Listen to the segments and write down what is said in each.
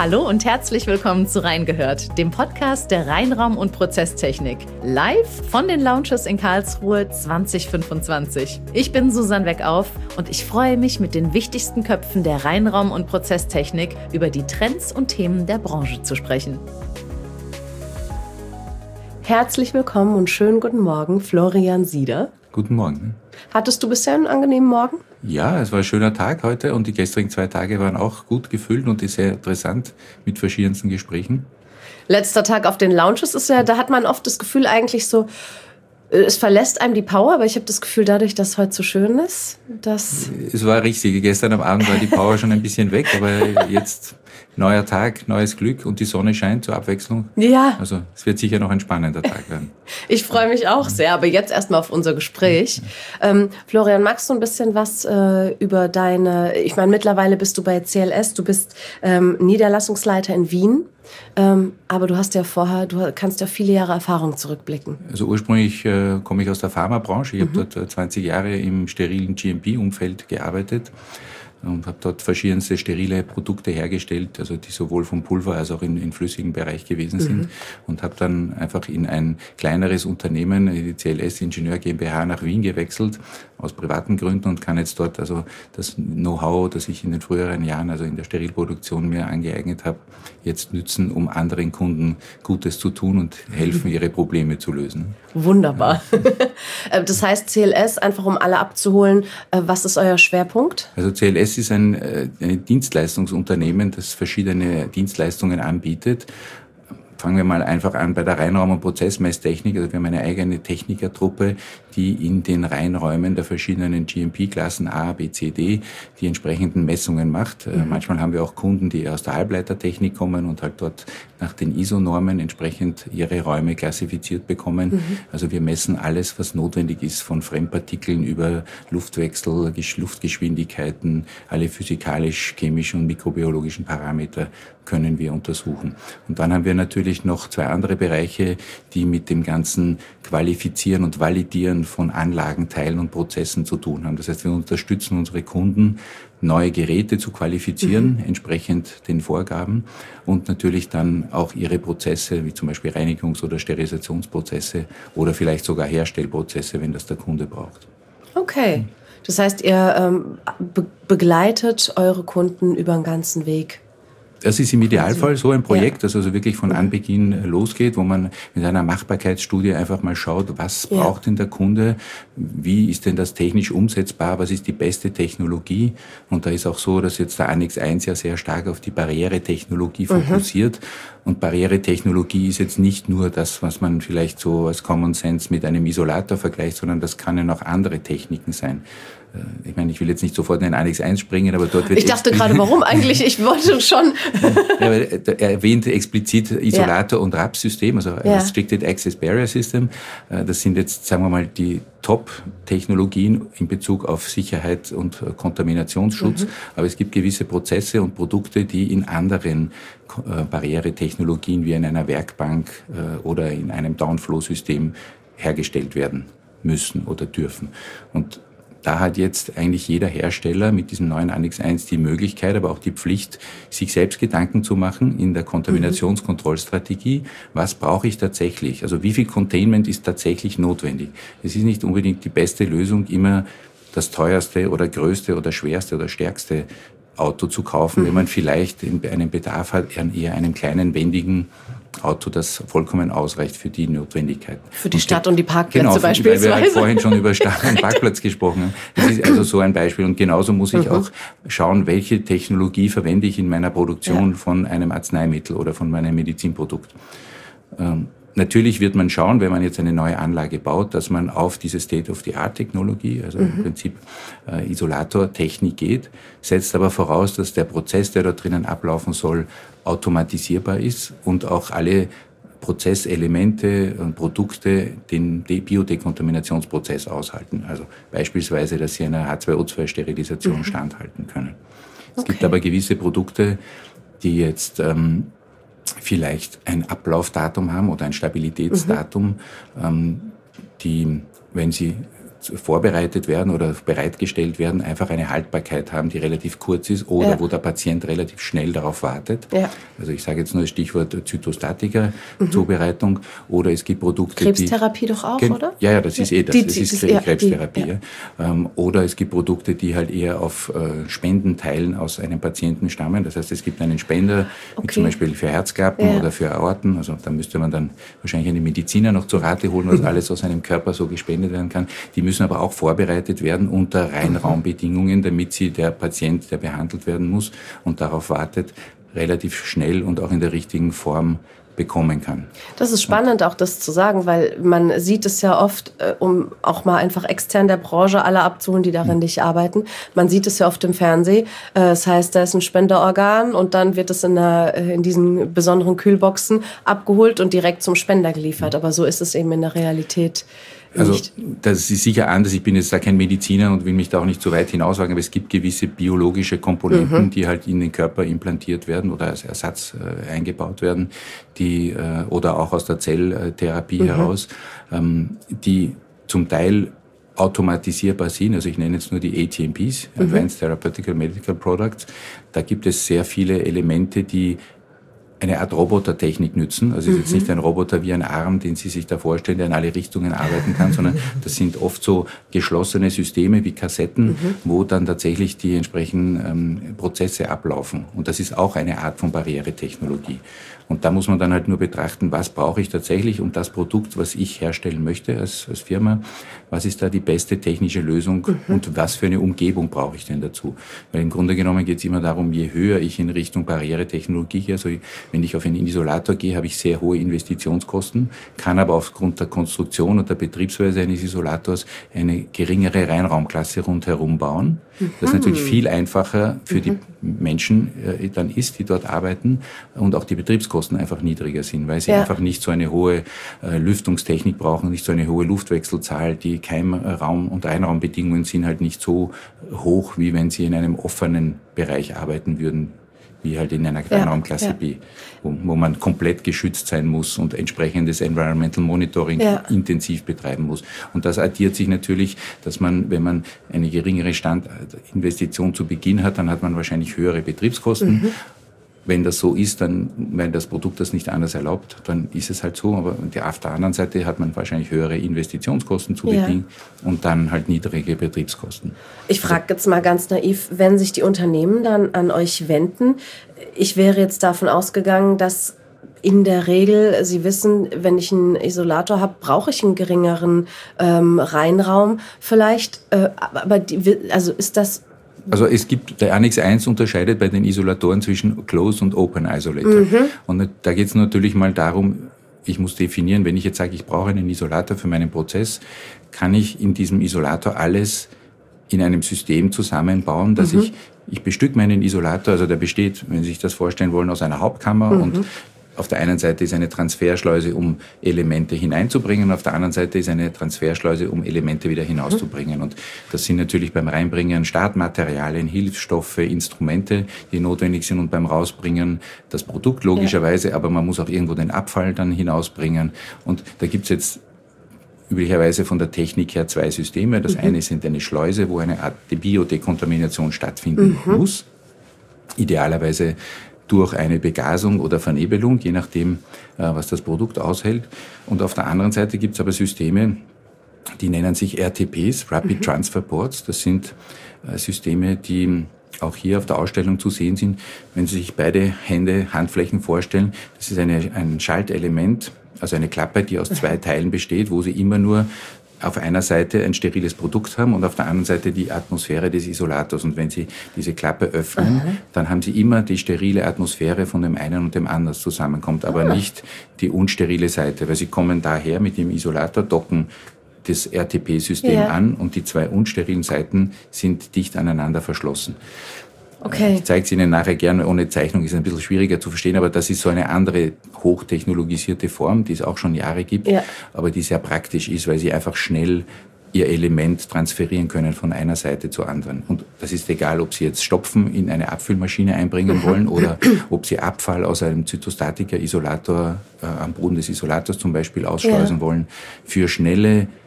Hallo und herzlich willkommen zu Reingehört, dem Podcast der Reinraum- und Prozesstechnik. Live von den Lounges in Karlsruhe 2025. Ich bin Susanne Weckauf und ich freue mich, mit den wichtigsten Köpfen der Reinraum- und Prozesstechnik über die Trends und Themen der Branche zu sprechen. Herzlich willkommen und schönen guten Morgen, Florian Sieder. Guten Morgen. Hattest du bisher einen angenehmen Morgen? Ja, es war ein schöner Tag heute und die gestrigen 2 Tage waren auch gut gefüllt und sehr interessant mit verschiedensten Gesprächen. Letzter Tag auf den Lounges ist ja, da hat man oft das Gefühl eigentlich so, es verlässt einem die Power, aber ich habe das Gefühl, dadurch, dass es heute so schön ist, dass... Es war richtig. Gestern am Abend war die Power schon ein bisschen weg, aber jetzt neuer Tag, neues Glück und die Sonne scheint zur Abwechslung. Ja. Also es wird sicher noch ein spannender Tag werden. Ich freue mich auch sehr, aber jetzt erstmal auf unser Gespräch. Florian, magst du ein bisschen was über ich meine, mittlerweile bist du bei CLS, du bist Niederlassungsleiter in Wien. Aber du kannst ja viele Jahre Erfahrung zurückblicken. Also ursprünglich komme ich aus der Pharmabranche. Ich habe dort 20 Jahre im sterilen GMP-Umfeld gearbeitet und habe dort verschiedenste sterile Produkte hergestellt, also die sowohl vom Pulver als auch in flüssigen Bereich gewesen sind. Und habe dann einfach in ein kleineres Unternehmen, die CLS Ingenieur GmbH, nach Wien gewechselt, aus privaten Gründen, und kann jetzt dort also das Know-how, das ich in den früheren Jahren, also in der Sterilproduktion, mir angeeignet habe, jetzt nützen, um anderen Kunden Gutes zu tun und helfen, ihre Probleme zu lösen. Wunderbar. Ja. Das heißt, CLS, einfach um alle abzuholen, was ist euer Schwerpunkt? Also CLS ist ein Dienstleistungsunternehmen, das verschiedene Dienstleistungen anbietet. Fangen wir mal einfach an bei der Reinraum- und Prozessmesstechnik. Also wir haben eine eigene Technikertruppe, die in den Reinräumen der verschiedenen GMP-Klassen A, B, C, D die entsprechenden Messungen macht. Manchmal haben wir auch Kunden, die aus der Halbleitertechnik kommen und halt dort nach den ISO-Normen entsprechend ihre Räume klassifiziert bekommen. Also wir messen alles, was notwendig ist, von Fremdpartikeln über Luftwechsel, Luftgeschwindigkeiten, alle physikalisch, chemischen und mikrobiologischen Parameter können wir untersuchen. Und dann haben wir natürlich noch 2 andere Bereiche, die mit dem ganzen Qualifizieren und Validieren von Anlagen, Teilen und Prozessen zu tun haben. Das heißt, wir unterstützen unsere Kunden, neue Geräte zu qualifizieren, entsprechend den Vorgaben, und natürlich dann auch ihre Prozesse, wie zum Beispiel Reinigungs- oder Sterilisationsprozesse oder vielleicht sogar Herstellprozesse, wenn das der Kunde braucht. Okay. Das heißt, ihr begleitet eure Kunden über den ganzen Weg. Das ist im Idealfall so ein Projekt, das also wirklich von Anbeginn losgeht, wo man mit einer Machbarkeitsstudie einfach mal schaut, was braucht denn der Kunde, wie ist denn das technisch umsetzbar, was ist die beste Technologie. Und da ist auch so, dass jetzt der Annex 1 ja sehr stark auf die Barrieretechnologie fokussiert. Und Barrieretechnologie ist jetzt nicht nur das, was man vielleicht so als Common Sense mit einem Isolator vergleicht, sondern das können auch andere Techniken sein. Ich meine, ich will jetzt nicht sofort in den Annex 1 springen, aber dort wird... Ich dachte gerade, warum eigentlich? Ich wollte schon... Ja, aber er erwähnt explizit Isolator- und RAPS-System, also Restricted Access Barrier System. Das sind jetzt, sagen wir mal, die Top-Technologien in Bezug auf Sicherheit und Kontaminationsschutz. Aber es gibt gewisse Prozesse und Produkte, die in anderen Barrieretechnologien wie in einer Werkbank oder in einem Downflow-System hergestellt werden müssen oder dürfen. Und da hat jetzt eigentlich jeder Hersteller mit diesem neuen Annex 1 die Möglichkeit, aber auch die Pflicht, sich selbst Gedanken zu machen in der Kontaminationskontrollstrategie. Was brauche ich tatsächlich? Also wie viel Containment ist tatsächlich notwendig? Es ist nicht unbedingt die beste Lösung, immer das teuerste oder größte oder schwerste oder stärkste Auto zu kaufen, wenn man vielleicht einen Bedarf hat an eher einem kleinen, wendigen Auto, das vollkommen ausreicht für die Notwendigkeiten. Für die Stadt und die Parkplätze beispielsweise. Genau, weil wir halt vorhin schon über Stadt und Parkplatz gesprochen haben. Das ist also so ein Beispiel. Und genauso muss ich auch schauen, welche Technologie verwende ich in meiner Produktion von einem Arzneimittel oder von meinem Medizinprodukt. Natürlich wird man schauen, wenn man jetzt eine neue Anlage baut, dass man auf diese State-of-the-Art-Technologie, also im Prinzip Isolatortechnik geht, setzt aber voraus, dass der Prozess, der dort drinnen ablaufen soll, automatisierbar ist und auch alle Prozesselemente und Produkte den Biodekontaminationsprozess aushalten. Also beispielsweise, dass sie einer H2O2-Sterilisation standhalten können. Es gibt aber gewisse Produkte, die jetzt vielleicht ein Ablaufdatum haben oder ein Stabilitätsdatum, die, wenn sie vorbereitet werden oder bereitgestellt werden, einfach eine Haltbarkeit haben, die relativ kurz ist oder wo der Patient relativ schnell darauf wartet. Ja. Also ich sage jetzt nur das Stichwort Zytostatika-Zubereitung oder es gibt Produkte, Krebstherapie doch auch, oder? Ja, das ist das. Das ist Krebstherapie. Oder es gibt Produkte, die halt eher auf Spendenteilen aus einem Patienten stammen. Das heißt, es gibt einen Spender, wie zum Beispiel für Herzklappen oder für Aorten. Also da müsste man dann wahrscheinlich einen Mediziner noch zu Rate holen, was alles aus einem Körper so gespendet werden kann. Die müssen aber auch vorbereitet werden unter Reinraumbedingungen, damit der Patient, der behandelt werden muss und darauf wartet, relativ schnell und auch in der richtigen Form bekommen kann. Das ist spannend, auch das zu sagen, weil man sieht es ja oft, um auch mal einfach extern der Branche alle abzuholen, die darin nicht arbeiten. Man sieht es ja oft im Fernsehen. Das heißt, da ist ein Spenderorgan und dann wird es in diesen besonderen Kühlboxen abgeholt und direkt zum Spender geliefert. Aber so ist es eben in der Realität also nicht. Das ist sicher anders. Ich bin jetzt da kein Mediziner und will mich da auch nicht so weit hinauswagen, aber es gibt gewisse biologische Komponenten, die halt in den Körper implantiert werden oder als Ersatz eingebaut werden, die oder auch aus der Zelltherapie heraus, die zum Teil automatisierbar sind. Also ich nenne jetzt nur die ATMPs, Advanced Therapeutical Medical Products. Da gibt es sehr viele Elemente, die eine Art Robotertechnik nützen. Also es ist jetzt nicht ein Roboter wie ein Arm, den Sie sich da vorstellen, der in alle Richtungen arbeiten kann, sondern das sind oft so geschlossene Systeme wie Kassetten, wo dann tatsächlich die entsprechenden Prozesse ablaufen. Und das ist auch eine Art von Barrieretechnologie. Und da muss man dann halt nur betrachten, was brauche ich tatsächlich, um das Produkt, was ich herstellen möchte als Firma, was ist da die beste technische Lösung und was für eine Umgebung brauche ich denn dazu? Weil im Grunde genommen geht es immer darum, je höher ich in Richtung Barrieretechnologie gehe, also wenn ich auf einen Isolator gehe, habe ich sehr hohe Investitionskosten, kann aber aufgrund der Konstruktion und der Betriebsweise eines Isolators eine geringere Reinraumklasse rundherum bauen. Das natürlich viel einfacher für die Menschen dann ist, die dort arbeiten und auch die Betriebskosten einfach niedriger sind, weil sie einfach nicht so eine hohe Lüftungstechnik brauchen, nicht so eine hohe Luftwechselzahl. Die Keimraum- und Einraumbedingungen sind halt nicht so hoch, wie wenn sie in einem offenen Bereich arbeiten würden, wie halt in einer Kleinraumklasse B, wo man komplett geschützt sein muss und entsprechendes Environmental Monitoring intensiv betreiben muss. Und das addiert sich natürlich, dass man, wenn man eine geringere Investition zu Beginn hat, dann hat man wahrscheinlich höhere Betriebskosten. Wenn das so ist, dann, weil das Produkt das nicht anders erlaubt, dann ist es halt so. Aber auf der anderen Seite hat man wahrscheinlich höhere Investitionskosten zu Beginn und dann halt niedrige Betriebskosten. Ich frage jetzt mal ganz naiv, wenn sich die Unternehmen dann an euch wenden, ich wäre jetzt davon ausgegangen, dass in der Regel, Sie wissen, wenn ich einen Isolator habe, brauche ich einen geringeren Reinraum vielleicht. Aber also ist das... Also es gibt, der Annex 1 unterscheidet bei den Isolatoren zwischen Closed und Open Isolator. Und da geht es natürlich mal darum, ich muss definieren, wenn ich jetzt sage, ich brauche einen Isolator für meinen Prozess, kann ich in diesem Isolator alles in einem System zusammenbauen, dass ich bestücke meinen Isolator, also der besteht, wenn Sie sich das vorstellen wollen, aus einer Hauptkammer und auf der einen Seite ist eine Transferschleuse, um Elemente hineinzubringen, auf der anderen Seite ist eine Transferschleuse, um Elemente wieder hinauszubringen. Und das sind natürlich beim Reinbringen Startmaterialien, Hilfsstoffe, Instrumente, die notwendig sind und beim Rausbringen das Produkt logischerweise, aber man muss auch irgendwo den Abfall dann hinausbringen. Und da gibt's jetzt üblicherweise von der Technik her zwei Systeme. Das eine sind eine Schleuse, wo eine Art Biodekontamination stattfinden muss. Idealerweise durch eine Begasung oder Vernebelung, je nachdem, was das Produkt aushält. Und auf der anderen Seite gibt es aber Systeme, die nennen sich RTPs, Rapid Transfer Ports. Das sind Systeme, die auch hier auf der Ausstellung zu sehen sind. Wenn Sie sich beide Handflächen vorstellen, das ist ein Schaltelement, also eine Klappe, die aus zwei Teilen besteht, wo Sie immer nur auf einer Seite ein steriles Produkt haben und auf der anderen Seite die Atmosphäre des Isolators. Und wenn Sie diese Klappe öffnen, dann haben Sie immer die sterile Atmosphäre von dem einen und dem anderen zusammenkommt, aber nicht die unsterile Seite, weil Sie kommen daher mit dem Isolator, docken das RTP-System an und die zwei unsterilen Seiten sind dicht aneinander verschlossen. Okay. Ich zeige es Ihnen nachher gerne, ohne Zeichnung ist ein bisschen schwieriger zu verstehen, aber das ist so eine andere hochtechnologisierte Form, die es auch schon Jahre gibt, aber die sehr praktisch ist, weil Sie einfach schnell Ihr Element transferieren können von einer Seite zur anderen. Und das ist egal, ob Sie jetzt Stopfen in eine Abfüllmaschine einbringen wollen oder ob Sie Abfall aus einem Zytostatika-Isolator am Boden des Isolators zum Beispiel ausschleusen wollen. Für schnelle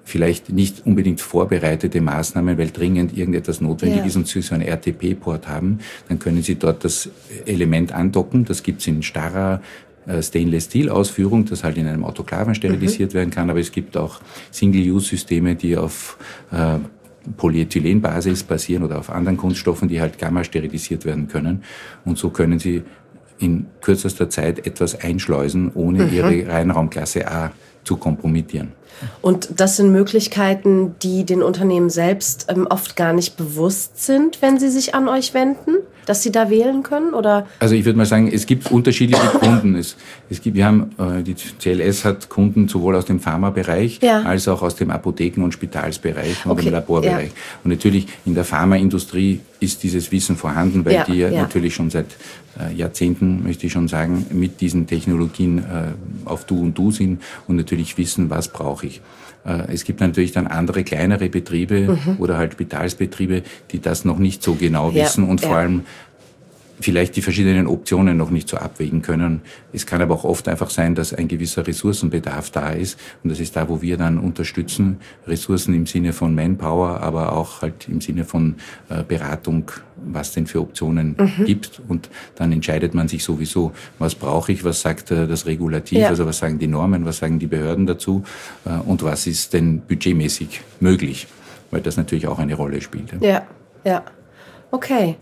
vielleicht nicht unbedingt vorbereitete Maßnahmen, weil dringend irgendetwas notwendig ist und Sie so einen RTP-Port haben, dann können Sie dort das Element andocken. Das gibt's in starrer Stainless-Steel-Ausführung, das halt in einem Autoklaven sterilisiert werden kann, aber es gibt auch Single-Use-Systeme, die auf Polyethylenbasis basieren oder auf anderen Kunststoffen, die halt gamma sterilisiert werden können. Und so können Sie in kürzester Zeit etwas einschleusen, ohne Ihre Reinraumklasse A zu kompromittieren. Und das sind Möglichkeiten, die den Unternehmen selbst oft gar nicht bewusst sind, wenn sie sich an euch wenden, dass sie da wählen können, oder? Also ich würde mal sagen, es gibt unterschiedliche Kunden. Die CLS hat Kunden sowohl aus dem Pharmabereich als auch aus dem Apotheken- und Spitalsbereich und dem Laborbereich. Und natürlich in der Pharmaindustrie ist dieses Wissen vorhanden, weil die natürlich schon seit Jahrzehnten, möchte ich schon sagen, mit diesen Technologien auf Du und Du sind und natürlich wissen, was brauche ich. Es gibt natürlich dann andere, kleinere Betriebe oder halt Spitalsbetriebe, die das noch nicht so genau wissen und vor allem vielleicht die verschiedenen Optionen noch nicht so abwägen können. Es kann aber auch oft einfach sein, dass ein gewisser Ressourcenbedarf da ist. Und das ist da, wo wir dann unterstützen. Ressourcen im Sinne von Manpower, aber auch halt im Sinne von Beratung, was denn für Optionen gibt. Und dann entscheidet man sich sowieso, was brauche ich, was sagt das Regulativ, also was sagen die Normen, was sagen die Behörden dazu und was ist denn budgetmäßig möglich, weil das natürlich auch eine Rolle spielt. Ja. Okay.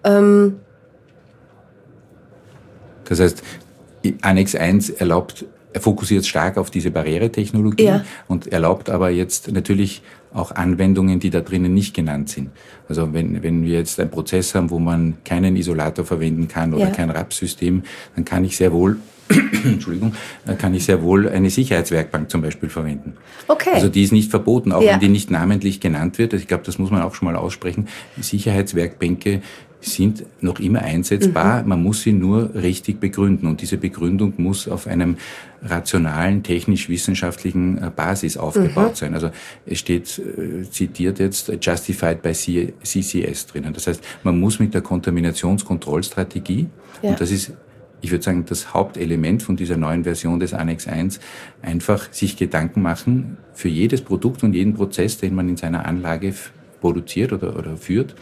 Das heißt, Annex 1 fokussiert stark auf diese Barrieretechnologie und erlaubt aber jetzt natürlich auch Anwendungen, die da drinnen nicht genannt sind. Also wenn wir jetzt einen Prozess haben, wo man keinen Isolator verwenden kann oder kein RAP-System, dann kann ich sehr wohl eine Sicherheitswerkbank zum Beispiel verwenden. Okay. Also die ist nicht verboten, auch wenn die nicht namentlich genannt wird. Ich glaube, das muss man auch schon mal aussprechen. Sicherheitswerkbänke sind noch immer einsetzbar. Man muss sie nur richtig begründen. Und diese Begründung muss auf einem rationalen, technisch-wissenschaftlichen Basis aufgebaut sein. Also es steht zitiert jetzt justified by CCS drinnen. Das heißt, man muss mit der Kontaminationskontrollstrategie, und das ist, ich würde sagen, das Hauptelement von dieser neuen Version des Annex 1, einfach sich Gedanken machen für jedes Produkt und jeden Prozess, den man in seiner Anlage produziert oder führt.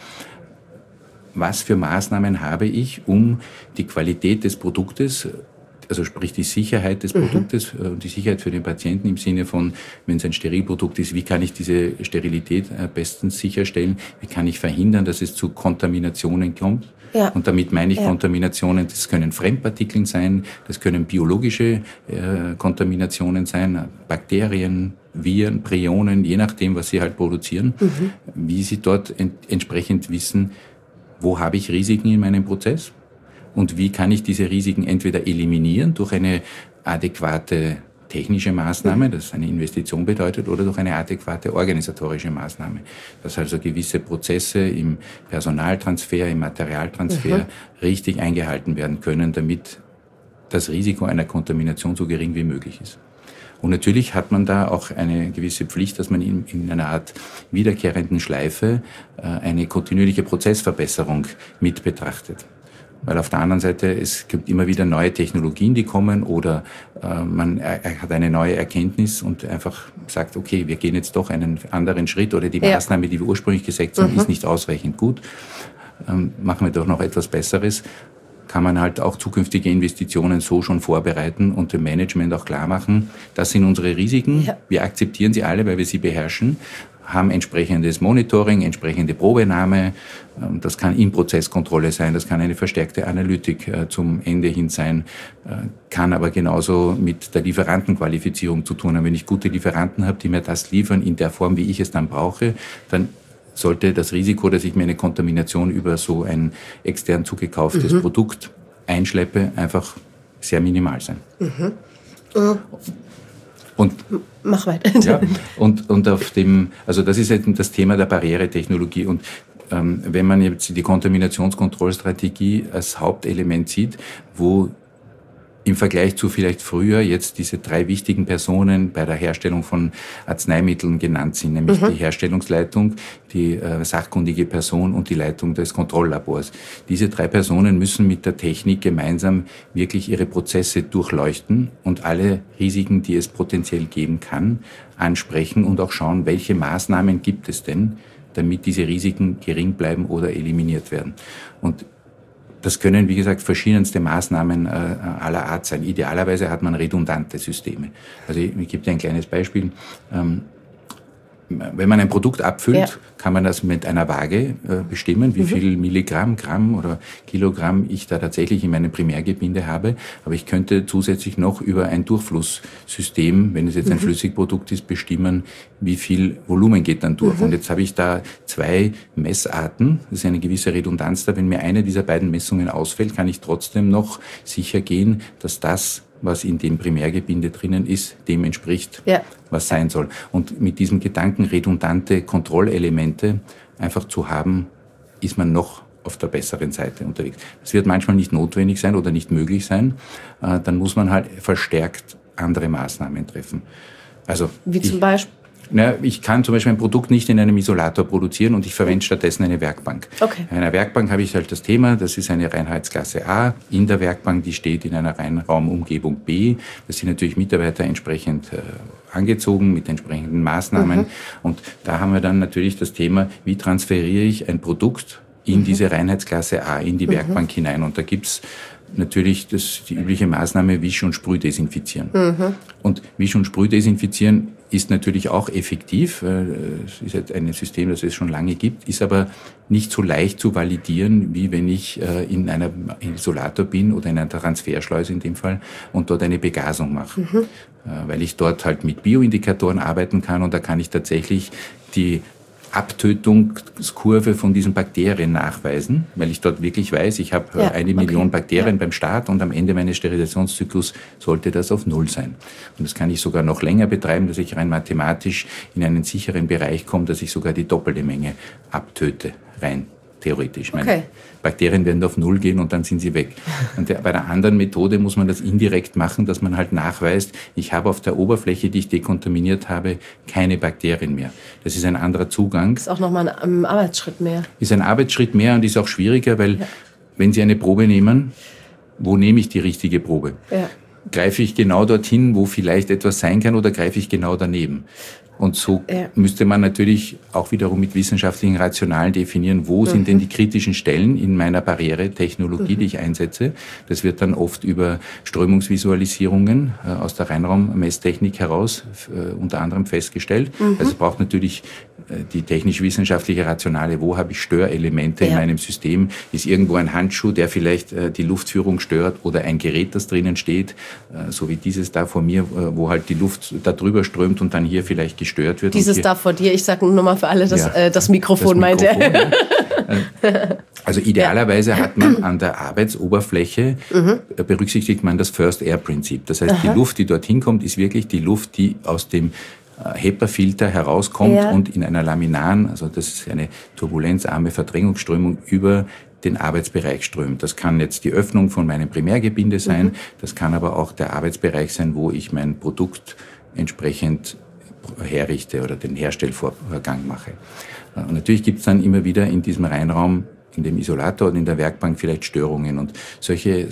Was für Maßnahmen habe ich, um die Qualität des Produktes, also sprich die Sicherheit des Produktes, die Sicherheit für den Patienten im Sinne von, wenn es ein Sterilprodukt ist, wie kann ich diese Sterilität bestens sicherstellen, wie kann ich verhindern, dass es zu Kontaminationen kommt. Ja. Und damit meine ich Kontaminationen, das können Fremdpartikeln sein, das können biologische Kontaminationen sein, Bakterien, Viren, Prionen, je nachdem, was sie halt produzieren, wie sie dort entsprechend wissen, wo habe ich Risiken in meinem Prozess und wie kann ich diese Risiken entweder eliminieren durch eine adäquate technische Maßnahme, das eine Investition bedeutet, oder durch eine adäquate organisatorische Maßnahme, dass also gewisse Prozesse im Personaltransfer, im Materialtransfer richtig eingehalten werden können, damit das Risiko einer Kontamination so gering wie möglich ist. Und natürlich hat man da auch eine gewisse Pflicht, dass man in einer Art wiederkehrenden Schleife eine kontinuierliche Prozessverbesserung mit betrachtet. Weil auf der anderen Seite, es gibt immer wieder neue Technologien, die kommen oder man hat eine neue Erkenntnis und einfach sagt, okay, wir gehen jetzt doch einen anderen Schritt oder die Maßnahme, die wir ursprünglich gesetzt haben, ist nicht ausreichend gut. Machen wir doch noch etwas Besseres. Kann man halt auch zukünftige Investitionen so schon vorbereiten und dem Management auch klar machen, das sind unsere Risiken, wir akzeptieren sie alle, weil wir sie beherrschen, haben entsprechendes Monitoring, entsprechende Probenahme, das kann In-Prozesskontrolle sein, das kann eine verstärkte Analytik zum Ende hin sein, kann aber genauso mit der Lieferantenqualifizierung zu tun haben. Wenn ich gute Lieferanten habe, die mir das liefern in der Form, wie ich es dann brauche, dann sollte das Risiko, dass ich mir eine Kontamination über so ein extern zugekauftes Produkt einschleppe, einfach sehr minimal sein. Und mach weiter. Ja, und auf dem, also das ist eben das Thema der Barrieretechnologie. Und wenn man jetzt die Kontaminationskontrollstrategie als Hauptelement sieht, wo im Vergleich zu vielleicht früher jetzt diese 3 wichtigen Personen bei der Herstellung von Arzneimitteln genannt sind, nämlich die Herstellungsleitung, die sachkundige Person und die Leitung des Kontrolllabors. Diese 3 Personen müssen mit der Technik gemeinsam wirklich ihre Prozesse durchleuchten und alle Risiken, die es potenziell geben kann, ansprechen und auch schauen, welche Maßnahmen gibt es denn, damit diese Risiken gering bleiben oder eliminiert werden. Und das können, wie gesagt, verschiedenste Maßnahmen aller Art sein. Idealerweise hat man redundante Systeme. Also ich gebe dir ein kleines Beispiel. Wenn man ein Produkt abfüllt, kann man das mit einer Waage bestimmen, wie viel Milligramm, Gramm oder Kilogramm ich da tatsächlich in meinem Primärgebinde habe. Aber ich könnte zusätzlich noch über ein Durchflusssystem, wenn es jetzt ein Flüssigprodukt ist, bestimmen, wie viel Volumen geht dann durch. Und jetzt habe ich da 2 Messarten. Das ist eine gewisse Redundanz da. Wenn mir eine dieser beiden Messungen ausfällt, kann ich trotzdem noch sicher gehen, dass das, was in dem Primärgebinde drinnen ist, dem entspricht, was sein soll. Und mit diesem Gedanken, redundante Kontrollelemente einfach zu haben, ist man noch auf der besseren Seite unterwegs. Das wird manchmal nicht notwendig sein oder nicht möglich sein. Dann muss man halt verstärkt andere Maßnahmen treffen. Also wie zum Beispiel? Ich kann zum Beispiel ein Produkt nicht in einem Isolator produzieren und ich verwende stattdessen eine Werkbank. Okay. In einer Werkbank habe ich halt das Thema, das ist eine Reinheitsklasse A. In der Werkbank, die steht in einer Reinraumumgebung B. Das sind natürlich Mitarbeiter entsprechend angezogen mit entsprechenden Maßnahmen. Und da haben wir dann natürlich das Thema, wie transferiere ich ein Produkt in diese Reinheitsklasse A, in die Werkbank hinein. Und da gibt's natürlich die übliche Maßnahme Wisch- und Sprühdesinfizieren. Und Wisch- und Sprühdesinfizieren ist natürlich auch effektiv. Es ist halt ein System, das es schon lange gibt, ist aber nicht so leicht zu validieren, wie wenn ich in einem Isolator bin oder in einer Transferschleuse in dem Fall und dort eine Begasung mache. Weil ich dort halt mit Bioindikatoren arbeiten kann und da kann ich tatsächlich die Abtötungskurve von diesen Bakterien nachweisen, weil ich dort wirklich weiß, ich habe 1 Million Bakterien beim Start und am Ende meines Sterilisationszyklus sollte das auf 0 sein. Und das kann ich sogar noch länger betreiben, dass ich rein mathematisch in einen sicheren Bereich komme, dass ich sogar die doppelte Menge abtöte, rein theoretisch. Meine Bakterien werden auf 0 gehen und dann sind sie weg. Und bei der anderen Methode muss man das indirekt machen, dass man halt nachweist, ich habe auf der Oberfläche, die ich dekontaminiert habe, keine Bakterien mehr. Das ist ein anderer Zugang. Das ist auch nochmal ein Arbeitsschritt mehr. Ist ein Arbeitsschritt mehr und ist auch schwieriger, weil wenn Sie eine Probe nehmen, wo nehme ich die richtige Probe? Greife ich genau dorthin, wo vielleicht etwas sein kann, oder greife ich genau daneben? Und so müsste man natürlich auch wiederum mit wissenschaftlichen Rationalen definieren, wo sind denn die kritischen Stellen in meiner Barrieretechnologie, die ich einsetze. Das wird dann oft über Strömungsvisualisierungen aus der Reinraummesstechnik heraus unter anderem festgestellt. Also es braucht natürlich die technisch-wissenschaftliche Rationale, wo habe ich Störelemente in meinem System? Ist irgendwo ein Handschuh, der vielleicht die Luftführung stört, oder ein Gerät, das drinnen steht, so wie dieses da vor mir, wo halt die Luft da drüber strömt und dann hier vielleicht gestört wird. Dieses da vor dir, ich sage nur mal für alle, das Mikrofon meint er. Also idealerweise hat man an der Arbeitsoberfläche, berücksichtigt man das First-Air-Prinzip. Das heißt, die Luft, die dorthin kommt, ist wirklich die Luft, die aus dem HEPA-Filter herauskommt und in einer laminaren, also das ist eine turbulenzarme Verdrängungsströmung, über den Arbeitsbereich strömt. Das kann jetzt die Öffnung von meinem Primärgebinde sein, das kann aber auch der Arbeitsbereich sein, wo ich mein Produkt entsprechend herrichte oder den Herstellvorgang mache. Und natürlich gibt es dann immer wieder in diesem Reinraum, in dem Isolator und in der Werkbank vielleicht Störungen. Und solche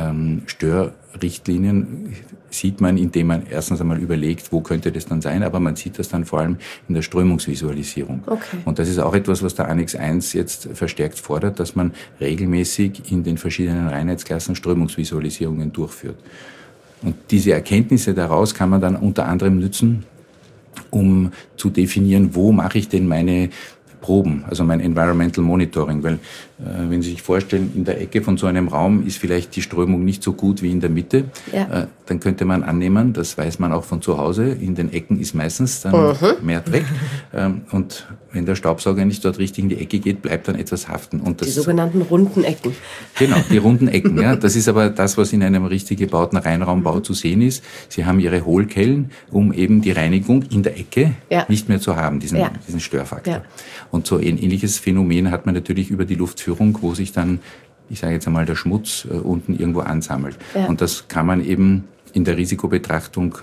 Störrichtlinien sieht man, indem man erstens einmal überlegt, wo könnte das dann sein, aber man sieht das dann vor allem in der Strömungsvisualisierung. Und das ist auch etwas, was der Annex 1 jetzt verstärkt fordert, dass man regelmäßig in den verschiedenen Reinheitsklassen Strömungsvisualisierungen durchführt. Und diese Erkenntnisse daraus kann man dann unter anderem nützen, um zu definieren, wo mache ich denn meine Proben, also mein Environmental Monitoring, weil wenn Sie sich vorstellen, in der Ecke von so einem Raum ist vielleicht die Strömung nicht so gut wie in der Mitte, dann könnte man annehmen, das weiß man auch von zu Hause, in den Ecken ist meistens dann mehr Dreck und wenn der Staubsauger nicht dort richtig in die Ecke geht, bleibt dann etwas haften. Und das, die sogenannten runden Ecken. Genau, die runden Ecken. Ja. Das ist aber das, was in einem richtig gebauten Reinraumbau zu sehen ist. Sie haben Ihre Hohlkellen, um eben die Reinigung in der Ecke nicht mehr zu haben, diesen Störfaktor. Und so ein ähnliches Phänomen hat man natürlich über die Luftführung, wo sich dann ich sage jetzt einmal, der Schmutz unten irgendwo ansammelt. Ja. Und das kann man eben in der Risikobetrachtung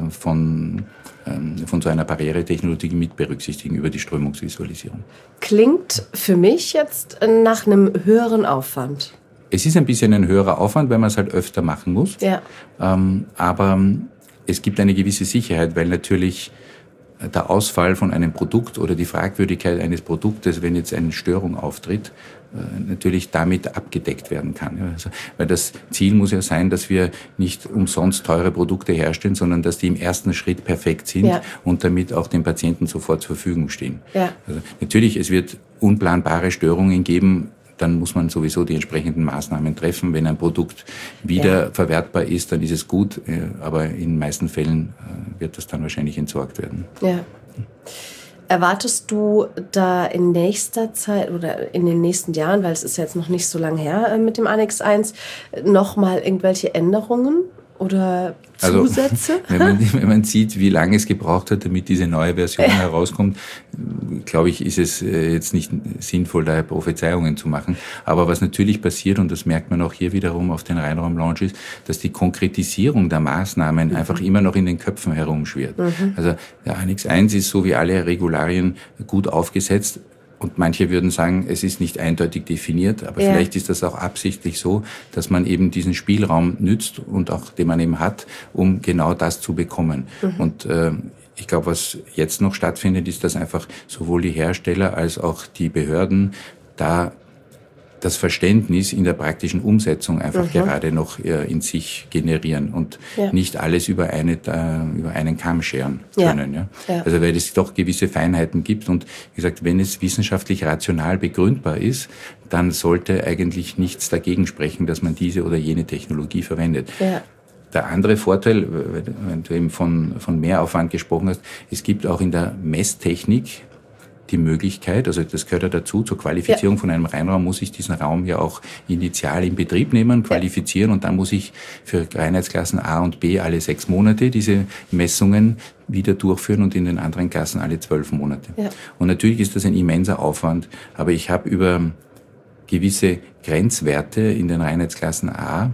von so einer Barrieretechnologie mit berücksichtigen über die Strömungsvisualisierung. Klingt für mich jetzt nach einem höheren Aufwand. Es ist ein bisschen ein höherer Aufwand, weil man es halt öfter machen muss. Ja. Aber es gibt eine gewisse Sicherheit, weil natürlich der Ausfall von einem Produkt oder die Fragwürdigkeit eines Produktes, wenn jetzt eine Störung auftritt, natürlich damit abgedeckt werden kann. Also, weil das Ziel muss ja sein, dass wir nicht umsonst teure Produkte herstellen, sondern dass die im ersten Schritt perfekt sind und damit auch dem Patienten sofort zur Verfügung stehen. Ja. Also, natürlich, es wird unplanbare Störungen geben, dann muss man sowieso die entsprechenden Maßnahmen treffen. Wenn ein Produkt wieder verwertbar ist, dann ist es gut, aber in den meisten Fällen wird das dann wahrscheinlich entsorgt werden. Ja. Erwartest du da in nächster Zeit oder in den nächsten Jahren, weil es ist jetzt noch nicht so lange her mit dem Annex 1, nochmal irgendwelche Änderungen oder Zusätze? Also, wenn man sieht, wie lange es gebraucht hat, damit diese neue Version herauskommt, glaube ich, ist es jetzt nicht sinnvoll, da Prophezeiungen zu machen. Aber was natürlich passiert, und das merkt man auch hier wiederum auf den Rheinraum-Lounge, ist, dass die Konkretisierung der Maßnahmen einfach immer noch in den Köpfen herumschwirrt. Also der Annex 1 ist so wie alle Regularien gut aufgesetzt. Und manche würden sagen, es ist nicht eindeutig definiert, aber vielleicht ist das auch absichtlich so, dass man eben diesen Spielraum nützt und auch den man eben hat, um genau das zu bekommen. Und ich glaube, was jetzt noch stattfindet, ist, dass einfach sowohl die Hersteller als auch die Behörden da das Verständnis in der praktischen Umsetzung einfach gerade noch in sich generieren und nicht alles über einen Kamm scheren können. Ja. Also weil es doch gewisse Feinheiten gibt und wie gesagt, wenn es wissenschaftlich rational begründbar ist, dann sollte eigentlich nichts dagegen sprechen, dass man diese oder jene Technologie verwendet. Ja. Der andere Vorteil, wenn du eben von Mehraufwand gesprochen hast, es gibt auch in der Messtechnik die Möglichkeit, also das gehört ja dazu, zur Qualifizierung von einem Reinraum muss ich diesen Raum ja auch initial in Betrieb nehmen, qualifizieren und dann muss ich für Reinheitsklassen A und B alle 6 Monate diese Messungen wieder durchführen und in den anderen Klassen alle 12 Monate. Ja. Und natürlich ist das ein immenser Aufwand, aber ich habe über gewisse Grenzwerte in den Reinheitsklassen A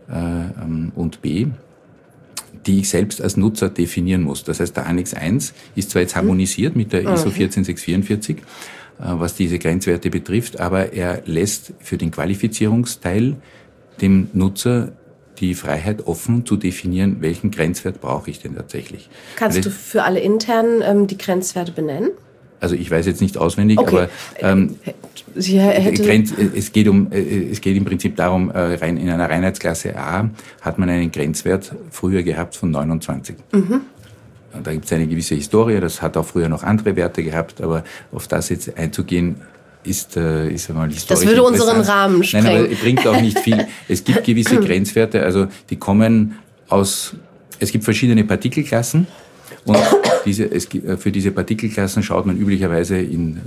und B, die ich selbst als Nutzer definieren muss. Das heißt, der Annex 1 ist zwar jetzt harmonisiert mit der ISO 14644, was diese Grenzwerte betrifft, aber er lässt für den Qualifizierungsteil dem Nutzer die Freiheit offen zu definieren, welchen Grenzwert brauche ich denn tatsächlich. Kannst du für alle internen die Grenzwerte benennen? Also ich weiß jetzt nicht auswendig, aber es geht im Prinzip darum, in einer Reinheitsklasse A hat man einen Grenzwert früher gehabt von 29. Da gibt es eine gewisse Historie, das hat auch früher noch andere Werte gehabt, aber auf das jetzt einzugehen, ist einmal historisch. Das würde unseren Rahmen sprengen. Nein, aber es bringt auch nicht viel. Es gibt gewisse Grenzwerte, also die kommen es gibt verschiedene Partikelklassen. Und für diese Partikelklassen schaut man üblicherweise in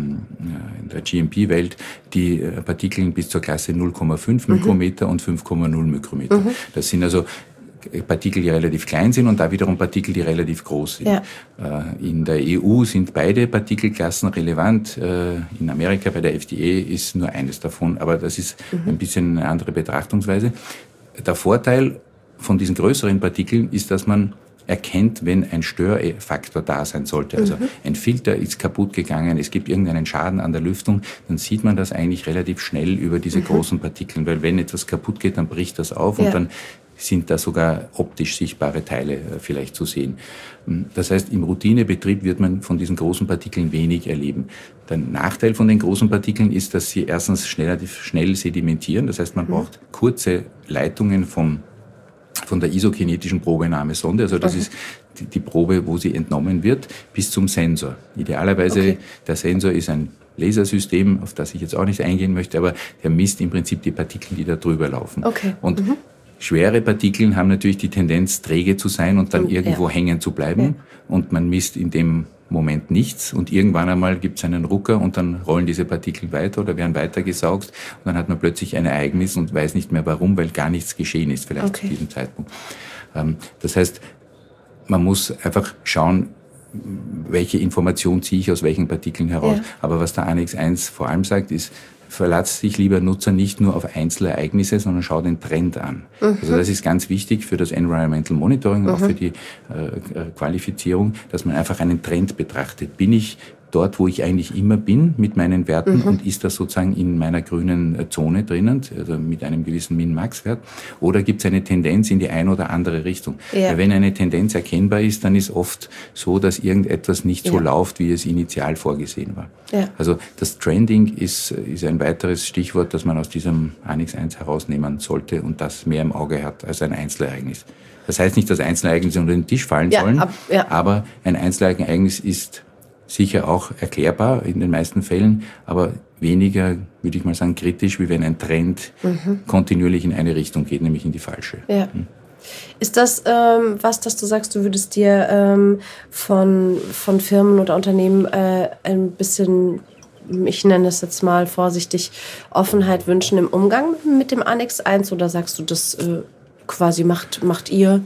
der GMP-Welt die Partikel bis zur Klasse 0,5 Mikrometer und 5,0 Mikrometer. Das sind also Partikel, die relativ klein sind und da wiederum Partikel, die relativ groß sind. Ja. In der EU sind beide Partikelklassen relevant. In Amerika bei der FDA ist nur eines davon, aber das ist ein bisschen eine andere Betrachtungsweise. Der Vorteil von diesen größeren Partikeln ist, dass man erkennt, wenn ein Störfaktor da sein sollte. Also ein Filter ist kaputt gegangen, es gibt irgendeinen Schaden an der Lüftung, dann sieht man das eigentlich relativ schnell über diese großen Partikeln, weil wenn etwas kaputt geht, dann bricht das auf und dann sind da sogar optisch sichtbare Teile vielleicht zu sehen. Das heißt, im Routinebetrieb wird man von diesen großen Partikeln wenig erleben. Der Nachteil von den großen Partikeln ist, dass sie erstens schnell sedimentieren, das heißt, man braucht kurze Leitungen von der isokinetischen Probenahmesonde, also das ist die Probe, wo sie entnommen wird, bis zum Sensor. Idealerweise, der Sensor ist ein Lasersystem, auf das ich jetzt auch nicht eingehen möchte, aber der misst im Prinzip die Partikel, die da drüber laufen. Und schwere Partikel haben natürlich die Tendenz, träge zu sein und dann irgendwo hängen zu bleiben. Und man misst in dem Moment nichts und irgendwann einmal gibt es einen Rucker und dann rollen diese Partikel weiter oder werden weitergesaugt und dann hat man plötzlich ein Ereignis und weiß nicht mehr warum, weil gar nichts geschehen ist vielleicht zu diesem Zeitpunkt. Das heißt, man muss einfach schauen, welche Information ziehe ich aus welchen Partikeln heraus. Aber was der Annex 1 vor allem sagt, ist, verlässt sich lieber Nutzer nicht nur auf Einzelereignisse, sondern schaut den Trend an. Also das ist ganz wichtig für das Environmental Monitoring und auch für die Qualifizierung, dass man einfach einen Trend betrachtet. Bin ich dort, wo ich eigentlich immer bin mit meinen Werten und ist das sozusagen in meiner grünen Zone drinnen, also mit einem gewissen Min-Max-Wert, oder gibt es eine Tendenz in die eine oder andere Richtung? Ja. Weil wenn eine Tendenz erkennbar ist, dann ist oft so, dass irgendetwas nicht so läuft, wie es initial vorgesehen war. Ja. Also das Trending ist ein weiteres Stichwort, das man aus diesem Annex 1 herausnehmen sollte und das mehr im Auge hat als ein Einzelereignis. Das heißt nicht, dass Einzelereignisse unter den Tisch fallen sollen, aber ein Einzelereignis ist sicher auch erklärbar in den meisten Fällen, aber weniger, würde ich mal sagen, kritisch, wie wenn ein Trend kontinuierlich in eine Richtung geht, nämlich in die falsche. Ja. Ist das was, dass du sagst, du würdest dir von Firmen oder Unternehmen ein bisschen, ich nenne es jetzt mal vorsichtig, Offenheit wünschen im Umgang mit dem Annex 1, oder sagst du, das quasi macht ihr?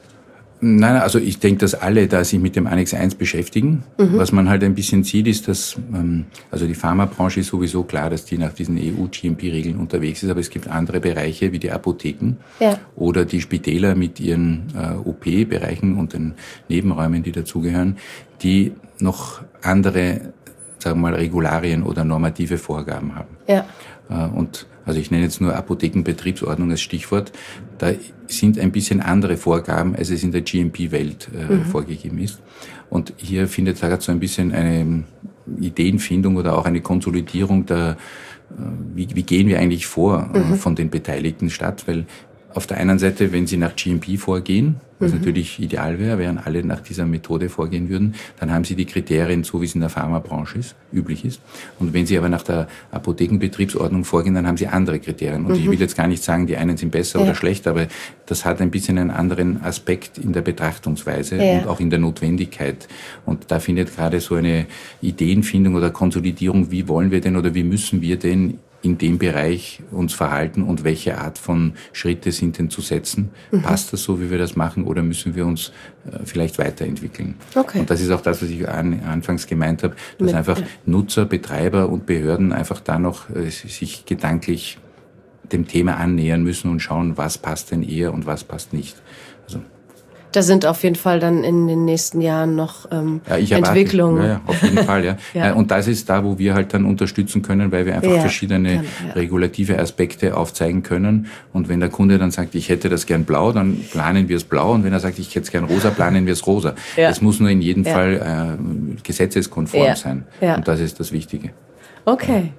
Nein, also ich denke, dass alle da sich mit dem Annex 1 beschäftigen. Was man halt ein bisschen sieht, ist, dass also die Pharmabranche ist sowieso klar, dass die nach diesen EU-GMP-Regeln unterwegs ist, aber es gibt andere Bereiche wie die Apotheken oder die Spitäler mit ihren OP-Bereichen und den Nebenräumen, die dazugehören, die noch andere, sagen wir mal, Regularien oder normative Vorgaben haben. Ja. Und also ich nenne jetzt nur Apothekenbetriebsordnung als Stichwort, da sind ein bisschen andere Vorgaben, als es in der GMP-Welt vorgegeben ist. Und hier findet da so ein bisschen eine Ideenfindung oder auch eine Konsolidierung der, wie gehen wir eigentlich vor von den Beteiligten statt, weil auf der einen Seite, wenn sie nach GMP vorgehen, was natürlich ideal wäre, wären alle nach dieser Methode vorgehen würden, dann haben sie die Kriterien, so wie es in der Pharmabranche üblich ist. Und wenn sie aber nach der Apothekenbetriebsordnung vorgehen, dann haben sie andere Kriterien. Und ich will jetzt gar nicht sagen, die einen sind besser oder schlechter, aber das hat ein bisschen einen anderen Aspekt in der Betrachtungsweise und auch in der Notwendigkeit. Und da findet gerade so eine Ideenfindung oder Konsolidierung, wie wollen wir denn oder wie müssen wir denn in dem Bereich uns verhalten und welche Art von Schritte sind denn zu setzen? Passt das so, wie wir das machen, oder müssen wir uns vielleicht weiterentwickeln? Okay. Und das ist auch das, was ich anfangs gemeint habe, dass einfach Nutzer, Betreiber und Behörden einfach da noch sich gedanklich dem Thema annähern müssen und schauen, was passt denn eher und was passt nicht. Also da sind auf jeden Fall dann in den nächsten Jahren noch Entwicklungen. Ja, auf jeden Fall, ja. Und das ist da, wo wir halt dann unterstützen können, weil wir einfach verschiedene regulative Aspekte aufzeigen können. Und wenn der Kunde dann sagt, ich hätte das gern blau, dann planen wir es blau. Und wenn er sagt, ich hätte es gern rosa, planen wir es rosa. Es muss nur in jedem Fall gesetzeskonform sein. Ja. Und das ist das Wichtige. Okay.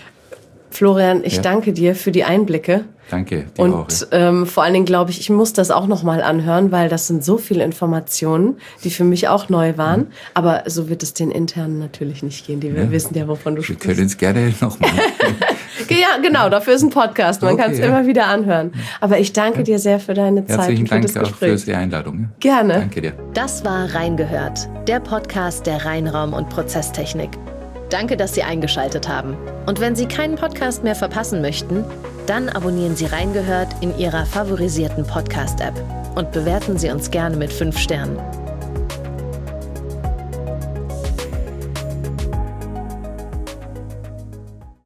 Florian, ich danke dir für die Einblicke. Danke, dir und auch. Ja. Vor allen Dingen glaube ich muss das auch nochmal anhören, weil das sind so viele Informationen, die für mich auch neu waren. Aber so wird es den Internen natürlich nicht gehen. Die wissen ja, wovon du sprichst. Wir können es gerne nochmal. Ja, genau, dafür ist ein Podcast. Man kann es immer wieder anhören. Aber ich danke dir sehr für deine Zeit. Herzlichen und für Dank das Gespräch. Auch für die Einladung. Gerne. Danke dir. Das war Reingehört, der Podcast der Rheinraum- und Prozesstechnik. Danke, dass Sie eingeschaltet haben. Und wenn Sie keinen Podcast mehr verpassen möchten, dann abonnieren Sie Reingehört in Ihrer favorisierten Podcast-App und bewerten Sie uns gerne mit 5 Sternen.